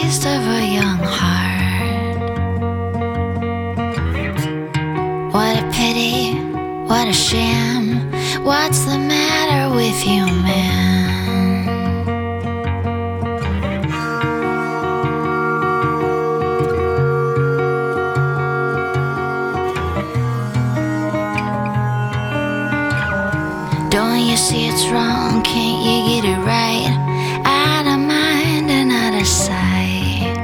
taste of a young heart. What a pity, what a shame. What's the matter with you, man? Don't you see it's wrong? Can't you get it right? Out of mind and out of sight.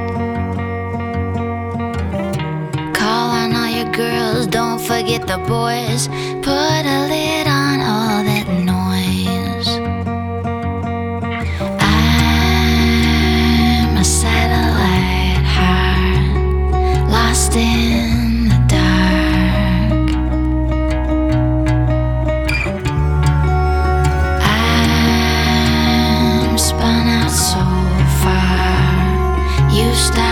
Call on all your girls, don't forget the boys. Put a lid on all that noise. I'm a satellite heart lost in the dark. I'm spun out so far. You stop